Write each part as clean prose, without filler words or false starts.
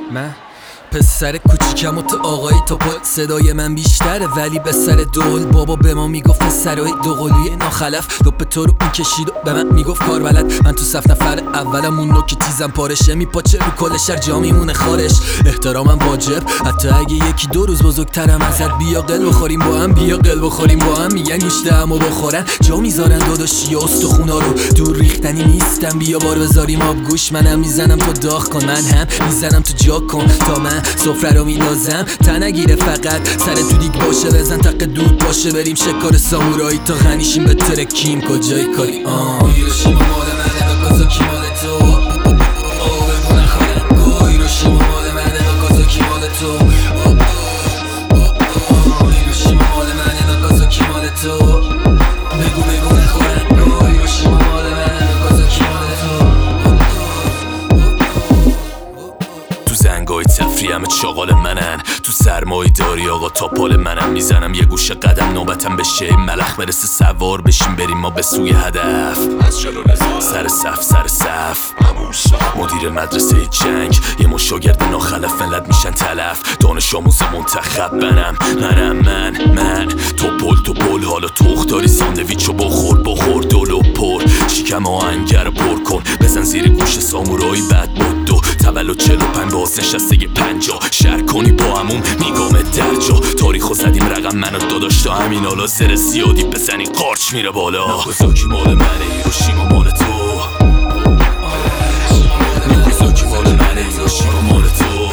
من پسر کوچیکم و تو آقای توپل، صدای من بیشتره ولی به سر دول. بابا به ما میگفت سرای دوقلوی ناخلف، دوپ تو رو میکشید و به من میگفت کار بلد. من تو صف نفر اولم، اون نوک تیزم پارشه میپاچه رو کل شهر جا میمونه خارش. احترامم واجب حتی اگه یکی دو روز بزرگترم ازت. بیا قل بخوریم با هم، بیا قل بخوریم با هم. میگن گوشت همو بخورن جا میذارن داداشی استخونا رو، دور ریختنی نیستم. بیا بار بذاریم آب گوش، منم میزنم تو داغ کن، من هم میزنم تو جا کن تا من سفره رو میندازم. تنگیره فقط سر تو دیگ باشه، بزن تق دود باشه، بریم شکار سامورایی تا غنیشیم به ترکیم. کجای کاری هیروشیما مال منه، ناگازاکی مال تو. بگو نخورن هیروشیما مال منه، ناگازاکی مال تو. هیروشیما مال منه، ناگازاکی مال تو. بگو نخورن هیروشیما مال منه، ناگازاکی مال تو. تو زنگای تفریح همه چاقال منن، تو سرمایی داری آقا تا پال منم. میزنم یه گوشه قدم نوبتم بشه، ملخ برسه سوار بشیم بریم ما به سوی هدف. سر صف مدیر مدرسه جنگ، یه مو شاگرد ناخلف ملت میشن تلف. دانش آموز منتخب منم تو پل حالا توخ داری ساندویچو بخور دلو پر. شکم آهنگر رو پر کن، بزن زیر گوش سامورایی بد بدو. تولد 45 باز نشسته 50 شهر کنی با همون میگامه درجا. تاریخو زدیم رقم منو داداش تا همین حالا زر زیادی بزنی قارچ میره بالا. ناگازاکی مال منه، هیروشیما مال تو. ناگازاکی مال منه، هیروشیما مال تو.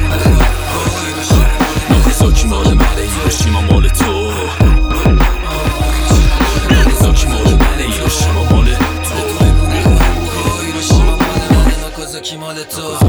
ناگازاکی مال منه، هیروشیما مال تو. ناگازاکی مال منه، هیروشیما مال تو. هیروشیما مال منه، ناگازاکی مال تو.